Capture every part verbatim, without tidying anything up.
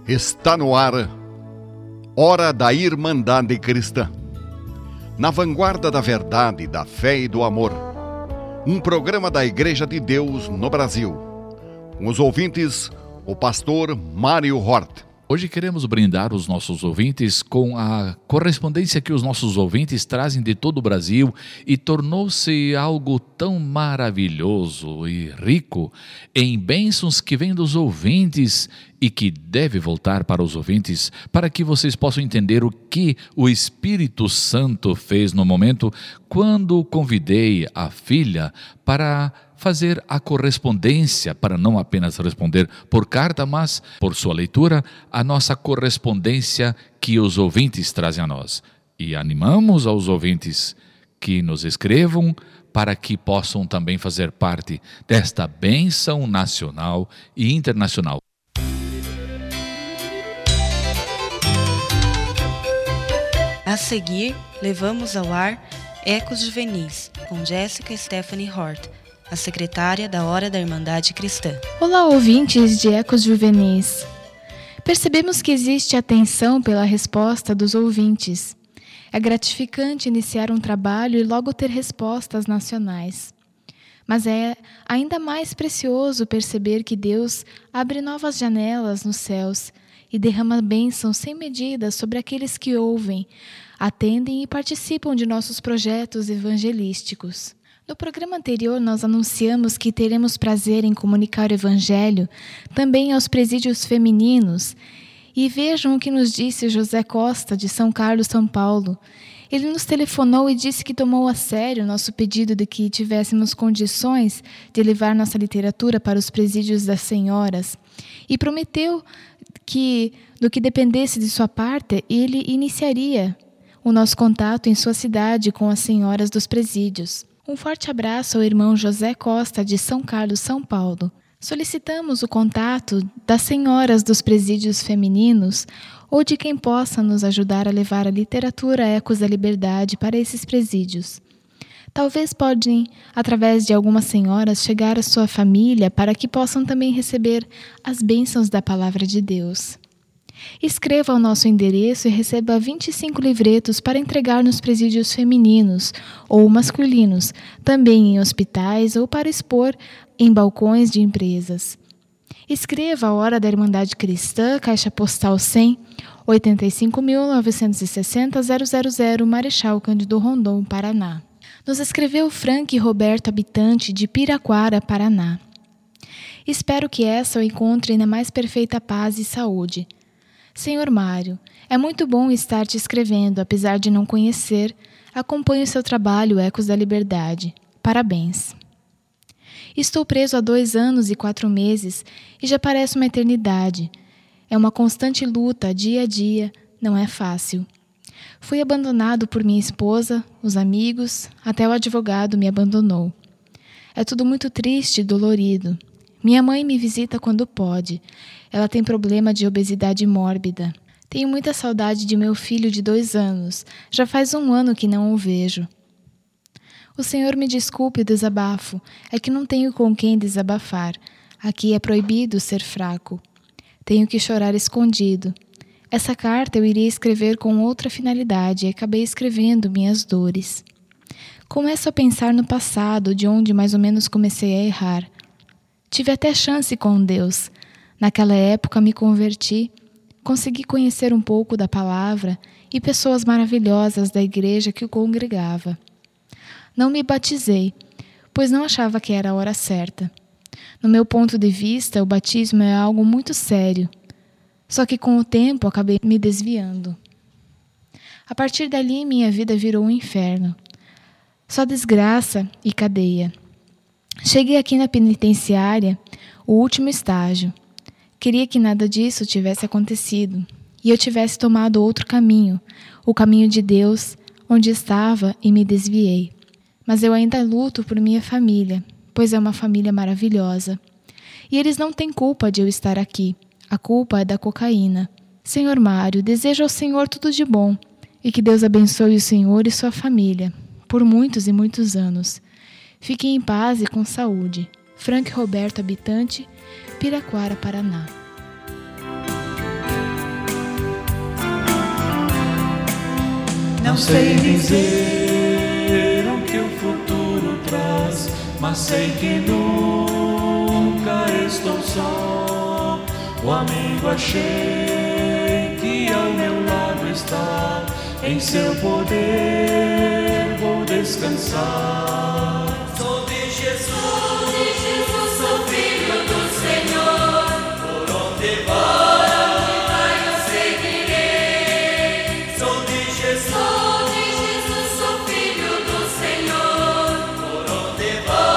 Está no ar, Hora da Irmandade Cristã. Na vanguarda da verdade, da fé e do amor. Um programa da Igreja de Deus no Brasil. Com os ouvintes, o pastor Mário Hort. Hoje queremos brindar os nossos ouvintes com a correspondência que os nossos ouvintes trazem de todo o Brasil e tornou-se algo tão maravilhoso e rico em bênçãos que vêm dos ouvintes e que deve voltar para os ouvintes para que vocês possam entender o que o Espírito Santo fez no momento quando convidei a filha para fazer a correspondência, para não apenas responder por carta, mas por sua leitura, a nossa correspondência que os ouvintes trazem a nós. E animamos aos ouvintes que nos escrevam para que possam também fazer parte desta bênção nacional e internacional. A seguir, levamos ao ar Ecos Juvenis, com Jéssica Stephanie Hort, a secretária da Hora da Irmandade Cristã. Olá, ouvintes de Ecos Juvenis. Percebemos que existe atenção pela resposta dos ouvintes. É gratificante iniciar um trabalho e logo ter respostas nacionais. Mas é ainda mais precioso perceber que Deus abre novas janelas nos céus e derrama bênçãos sem medida sobre aqueles que ouvem, atendem e participam de nossos projetos evangelísticos. No programa anterior, nós anunciamos que teremos prazer em comunicar o Evangelho também aos presídios femininos. E vejam o que nos disse José Costa, de São Carlos, São Paulo. Ele nos telefonou e disse que tomou a sério o nosso pedido de que tivéssemos condições de levar nossa literatura para os presídios das senhoras e prometeu que, do que dependesse de sua parte, ele iniciaria o nosso contato em sua cidade com as senhoras dos presídios. Um forte abraço ao irmão José Costa, de São Carlos, São Paulo. Solicitamos o contato das senhoras dos presídios femininos ou de quem possa nos ajudar a levar a literatura Ecos da Liberdade para esses presídios. Talvez podem, através de algumas senhoras, chegar à sua família para que possam também receber as bênçãos da Palavra de Deus. Escreva ao nosso endereço e receba vinte e cinco livretos para entregar nos presídios femininos ou masculinos, também em hospitais ou para expor em balcões de empresas. Escreva a Hora da Irmandade Cristã, Caixa Postal cem, oitenta e cinco mil novecentos e sessenta, zero zero zero, Marechal Cândido Rondon, Paraná. Nos escreveu Frank Roberto, habitante de Piraquara, Paraná. Espero que essa o encontre na mais perfeita paz e saúde. Senhor Mário, é muito bom estar te escrevendo, apesar de não conhecer. Acompanho seu trabalho, Ecos da Liberdade. Parabéns. Estou preso há dois anos e quatro meses e já parece uma eternidade. É uma constante luta, dia a dia, não é fácil. Fui abandonado por minha esposa, os amigos, até o advogado me abandonou. É tudo muito triste e dolorido. Minha mãe me visita quando pode. Ela tem problema de obesidade mórbida. Tenho muita saudade de meu filho de dois anos. Já faz um ano que não o vejo. O senhor me desculpe o desabafo. É que não tenho com quem desabafar. Aqui é proibido ser fraco. Tenho que chorar escondido. Essa carta eu iria escrever com outra finalidade e acabei escrevendo minhas dores. Começo a pensar no passado, de onde mais ou menos comecei a errar. Tive até chance com Deus. Naquela época me converti, consegui conhecer um pouco da palavra e pessoas maravilhosas da igreja que o congregava. Não me batizei, pois não achava que era a hora certa. No meu ponto de vista, o batismo é algo muito sério. Só que com o tempo acabei me desviando. A partir dali, minha vida virou um inferno. Só desgraça e cadeia. Cheguei aqui na penitenciária, o último estágio. Queria que nada disso tivesse acontecido e eu tivesse tomado outro caminho, o caminho de Deus, onde estava e me desviei. Mas eu ainda luto por minha família, pois é uma família maravilhosa. E eles não têm culpa de eu estar aqui. A culpa é da cocaína. Senhor Mário, desejo ao Senhor tudo de bom e que Deus abençoe o Senhor e sua família por muitos e muitos anos. Fiquem em paz e com saúde. Frank Roberto, habitante, Piraquara, Paraná. Não sei dizer o que o futuro traz, mas sei que nunca estou só. O amigo achei que ao meu lado está, em seu poder vou descansar. Sou de Jesus, sou de Jesus, sou filho do Senhor. Por onde vai eu seguirei. Sou de Jesus, sou de Jesus, sou filho do Senhor. Por onde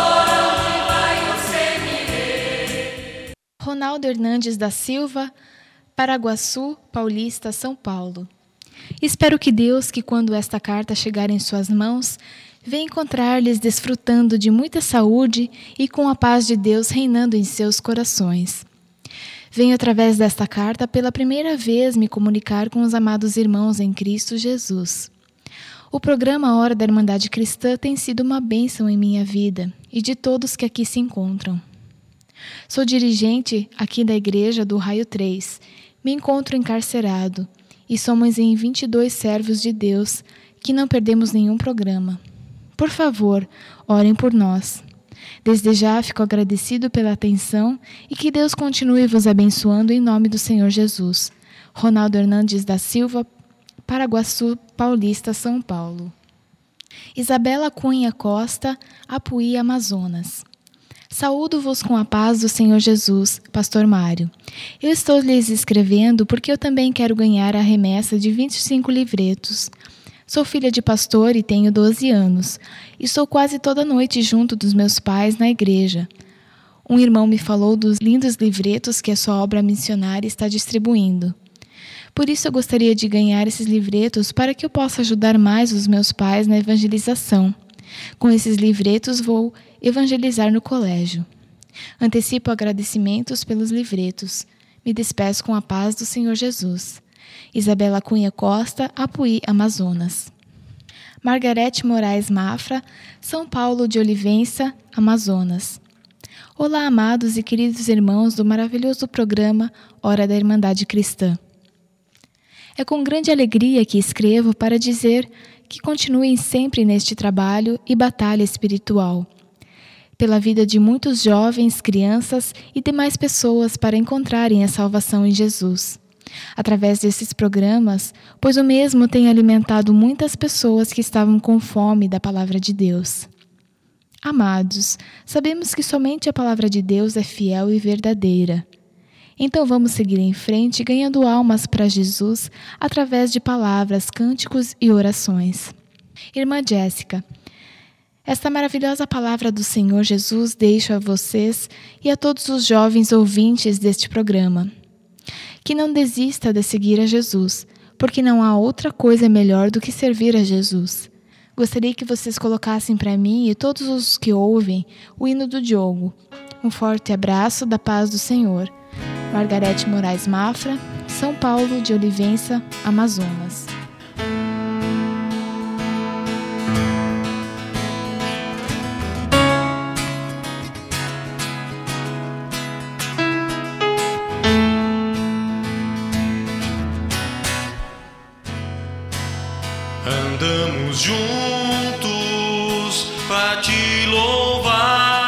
vai eu seguirei. Ronaldo Hernandes da Silva, Paraguaçu, Paulista, São Paulo. Espero que Deus, que quando esta carta chegar em suas mãos, venha encontrar-lhes desfrutando de muita saúde e com a paz de Deus reinando em seus corações. Venho através desta carta pela primeira vez me comunicar com os amados irmãos em Cristo Jesus. O programa Hora da Irmandade Cristã tem sido uma bênção em minha vida e de todos que aqui se encontram. Sou dirigente aqui da Igreja do Raio três, me encontro encarcerado e somos em vinte e dois servos de Deus que não perdemos nenhum programa. Por favor, orem por nós. Desde já fico agradecido pela atenção e que Deus continue vos abençoando em nome do Senhor Jesus. Ronaldo Hernandes da Silva, Paraguaçu, Paulista, São Paulo. Isabela Cunha Costa, Apuí, Amazonas. Saúdo-vos com a paz do Senhor Jesus, Pastor Mário. Eu estou lhes escrevendo porque eu também quero ganhar a remessa de vinte e cinco livretos. Sou filha de pastor e tenho doze anos. Estou quase toda noite junto dos meus pais na igreja. Um irmão me falou dos lindos livretos que a sua obra missionária está distribuindo. Por isso eu gostaria de ganhar esses livretos para que eu possa ajudar mais os meus pais na evangelização. Com esses livretos vou evangelizar no colégio. Antecipo agradecimentos pelos livretos. Me despeço com a paz do Senhor Jesus. Isabela Cunha Costa, Apuí, Amazonas. Margarete Moraes Mafra, São Paulo de Olivença, Amazonas. Olá, amados e queridos irmãos do maravilhoso programa Hora da Irmandade Cristã. É com grande alegria que escrevo para dizer que continuem sempre neste trabalho e batalha espiritual, pela vida de muitos jovens, crianças e demais pessoas para encontrarem a salvação em Jesus. Através desses programas, pois o mesmo tem alimentado muitas pessoas que estavam com fome da palavra de Deus. Amados, sabemos que somente a palavra de Deus é fiel e verdadeira. Então vamos seguir em frente, ganhando almas para Jesus através de palavras, cânticos e orações. Irmã Jéssica, esta maravilhosa palavra do Senhor Jesus deixo a vocês e a todos os jovens ouvintes deste programa. Que não desista de seguir a Jesus, porque não há outra coisa melhor do que servir a Jesus. Gostaria que vocês colocassem para mim e todos os que ouvem o hino do Diogo. Um forte abraço da paz do Senhor. Margarete Moraes Mafra, São Paulo de Olivença, Amazonas. Andamos juntos pra te louvar.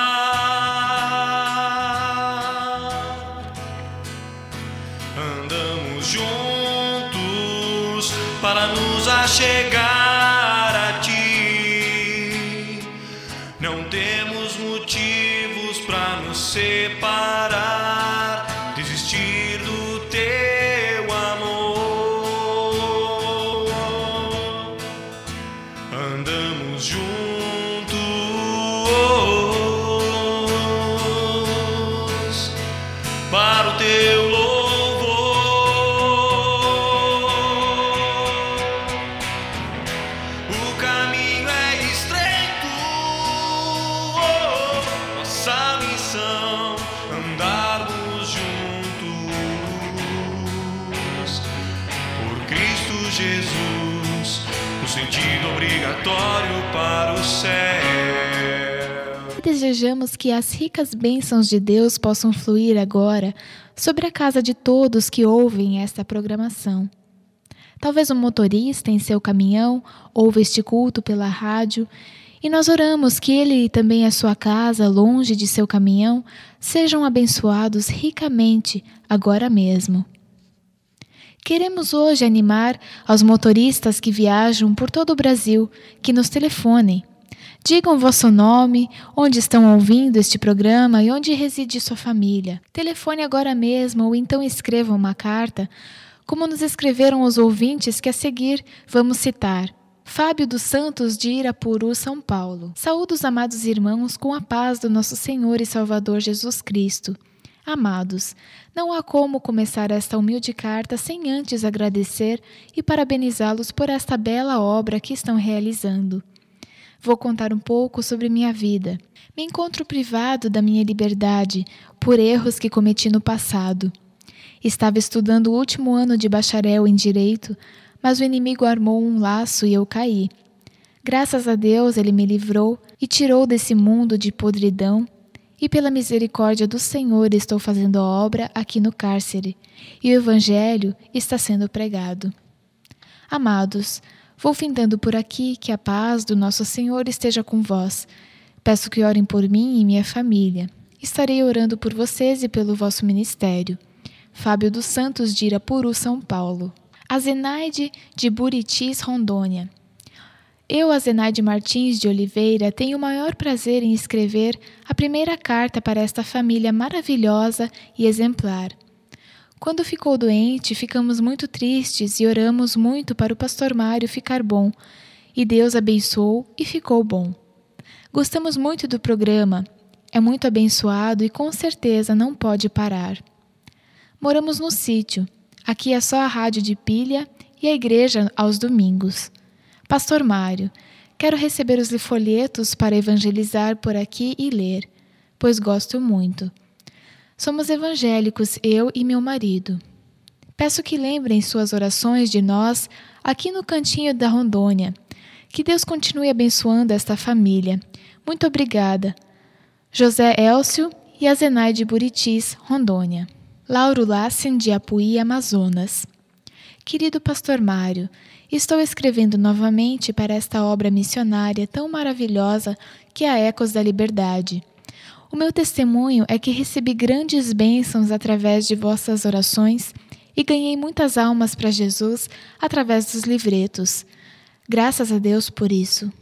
Andamos juntos para nos achegar a ti. Não temos motivos pra nos separar, desistir do teu amor. Andamos juntos para o teu louvor. O caminho é estreito, nossa missão andarmos juntos por Cristo Jesus, no sentido obrigatório para o céu. Desejamos que as ricas bênçãos de Deus possam fluir agora sobre a casa de todos que ouvem esta programação. talvez um motorista em seu caminhão ouve este culto pela rádio, e nós oramos que ele e também a sua casa, longe de seu caminhão, sejam abençoados ricamente agora mesmo. Queremos hoje animar aos motoristas que viajam por todo o Brasil, que nos telefonem. Digam vosso nome, onde estão ouvindo este programa e onde reside sua família. Telefone agora mesmo ou então escrevam uma carta, como nos escreveram os ouvintes que a seguir vamos citar. Fábio dos Santos, de Irapuru, São Paulo. Saúdo os amados irmãos com a paz do nosso Senhor e Salvador Jesus Cristo. Amados, não há como começar esta humilde carta sem antes agradecer e parabenizá-los por esta bela obra que estão realizando. Vou contar um pouco sobre minha vida. Me encontro privado da minha liberdade por erros que cometi no passado. Estava estudando o último ano de bacharel em Direito, mas o inimigo armou um laço e eu caí. Graças a Deus ele me livrou e tirou desse mundo de podridão, e pela misericórdia do Senhor estou fazendo a obra aqui no cárcere, e o Evangelho está sendo pregado. Amados, vou findando por aqui, que a paz do nosso Senhor esteja com vós. Peço que orem por mim e minha família. Estarei orando por vocês e pelo vosso ministério. Fábio dos Santos, de Irapuru, São Paulo. A Zenaide de Buritis, Rondônia. Eu, a Zenaide Martins de Oliveira, tenho o maior prazer em escrever a primeira carta para esta família maravilhosa e exemplar. Quando ficou doente, ficamos muito tristes e oramos muito para o pastor Mário ficar bom, e Deus abençoou e ficou bom. Gostamos muito do programa, é muito abençoado e com certeza não pode parar. Moramos no sítio. Aqui é só a rádio de pilha e a igreja aos domingos. Pastor Mário, quero receber os folhetos para evangelizar por aqui e ler, pois gosto muito. Somos evangélicos, eu e meu marido. Peço que lembrem suas orações de nós aqui no cantinho da Rondônia. Que Deus continue abençoando esta família. Muito obrigada. José Elcio e a Zenaide Buritis, Rondônia. Lauro Lassen, de Apuí, Amazonas. Querido pastor Mário, estou escrevendo novamente para esta obra missionária tão maravilhosa que é a Ecos da Liberdade. O meu testemunho é que recebi grandes bênçãos através de vossas orações e ganhei muitas almas para Jesus através dos livretos. Graças a Deus por isso.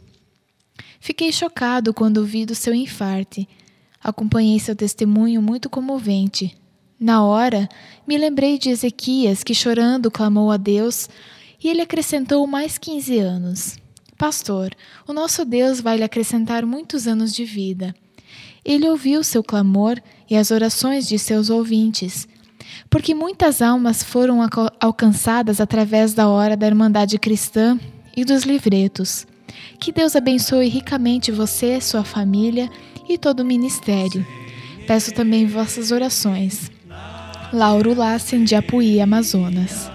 Fiquei chocado quando ouvi do seu infarte. Acompanhei seu testemunho muito comovente. Na hora, me lembrei de Ezequias, que chorando clamou a Deus, e ele acrescentou mais quinze anos. Pastor, o nosso Deus vai lhe acrescentar muitos anos de vida. Ele ouviu seu clamor e as orações de seus ouvintes, porque muitas almas foram alcançadas através da hora da Irmandade Cristã e dos livretos. Que Deus abençoe ricamente você, sua família e todo o ministério. Peço também vossas orações. Lauro Lassen, de Apuí, Amazonas.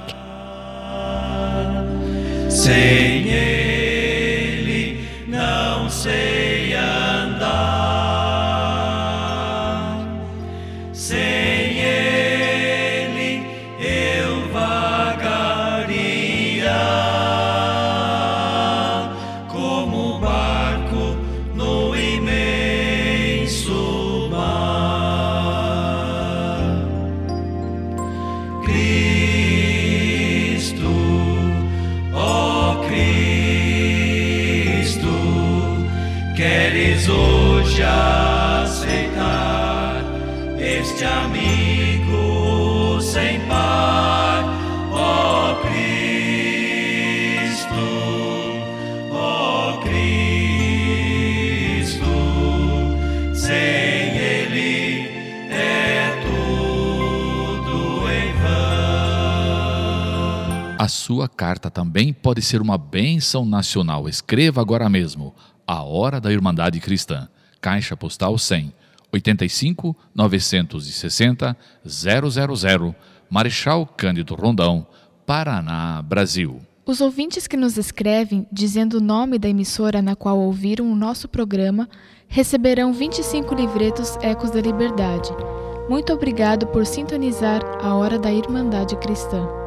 Sem ele não sei andar, sem ele eu vagaria como barco no imenso mar. Cristo, ó Cristo, queres hoje aceitar este amigo sem par, ó Cristo, ó Cristo, sem ele é tudo em vão. A sua carta também pode ser uma bênção nacional. Escreva agora mesmo. A Hora da Irmandade Cristã. Caixa Postal cem, oitenta e cinco, novecentos e sessenta, zero zero zero, Marechal Cândido Rondão, Paraná, Brasil. Os ouvintes que nos escrevem dizendo o nome da emissora na qual ouviram o nosso programa receberão vinte e cinco livretos Ecos da Liberdade. Muito obrigado por sintonizar a Hora da Irmandade Cristã.